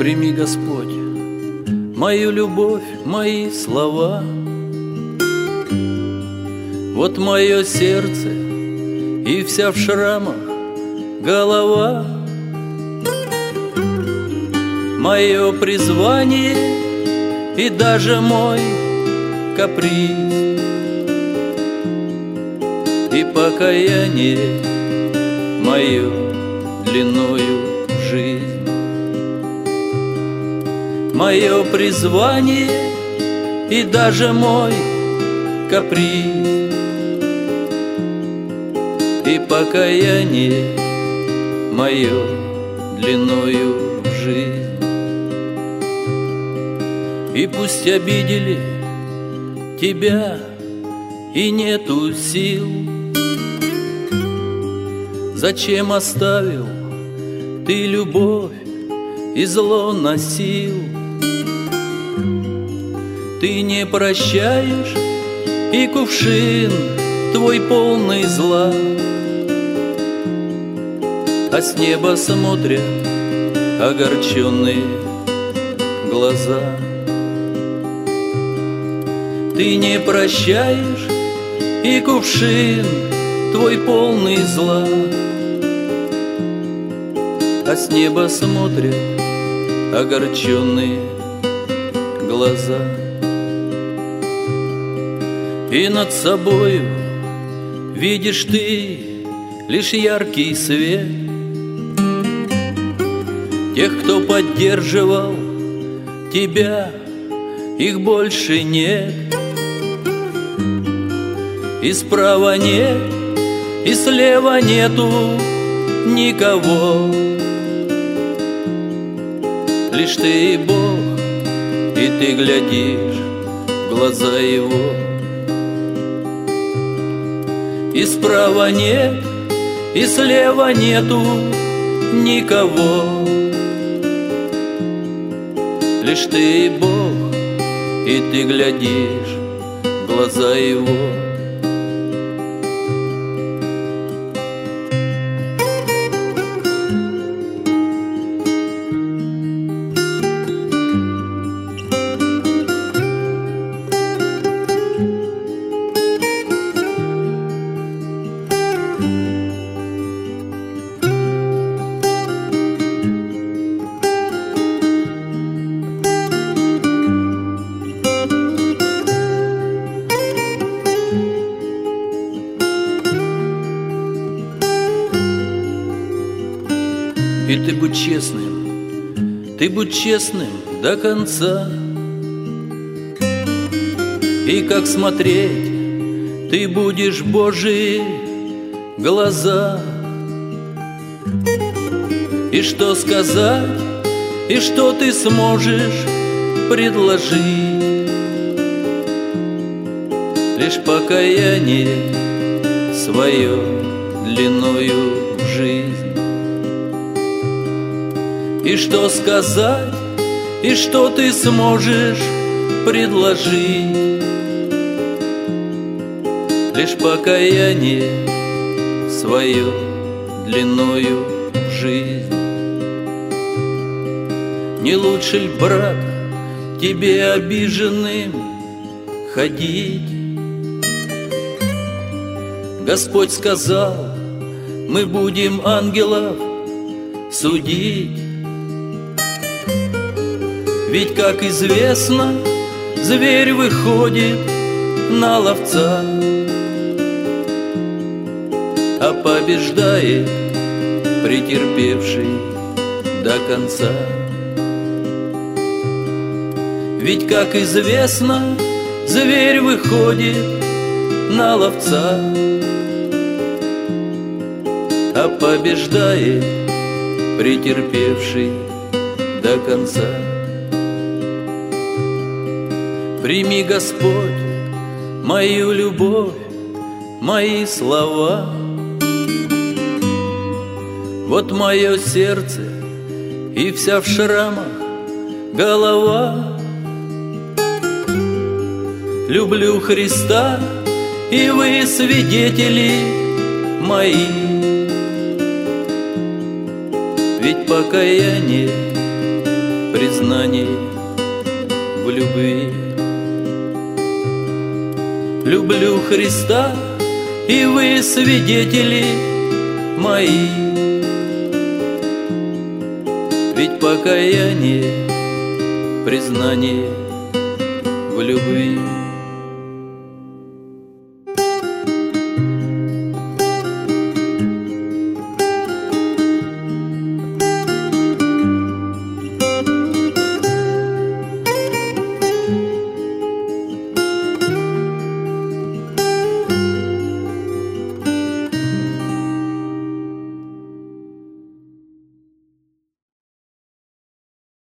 Прими, Господь, мою любовь, мои слова. Вот мое сердце и вся в шрамах голова. Мое призвание и даже мой каприз, и покаяние мое длиною в жизнь. Мое призвание и даже мой каприз, и покаяние мое длиною в жизнь. И пусть обидели тебя и нету сил, зачем оставил ты любовь и зло носил? Ты не прощаешь, и кувшин твой полный зла, а с неба смотрят огорченные глаза. Ты не прощаешь, и кувшин твой полный зла, а с неба смотрят огорченные глаза. И над собою видишь ты лишь яркий свет тех, кто поддерживал тебя, их больше нет. И справа нет, и слева нету никого, лишь ты и Бог, и ты глядишь в глаза Его. И справа нет, и слева нету никого, лишь ты и Бог, и ты глядишь в глаза Его. И ты будь честным до конца. И как смотреть ты будешь в Божьи глаза, и что сказать, и что ты сможешь предложить, лишь покаяние свое длиною в жизнь. И что сказать, и что ты сможешь предложить, лишь покаяние свое длиною в жизнь. Не лучше ли, брат, тебе обиженным ходить? Господь сказал, мы будем ангелов судить. Ведь, как известно, зверь выходит на ловца, а побеждает претерпевший до конца. Ведь, как известно, зверь выходит на ловца, а побеждает претерпевший до конца. Прими, Господь, мою любовь, мои слова. Вот мое сердце и вся в шрамах голова. Люблю Христа, и вы свидетели мои. Ведь покаяние признание в любви. Люблю Христа, и вы свидетели мои, ведь покаяние, признание в любви.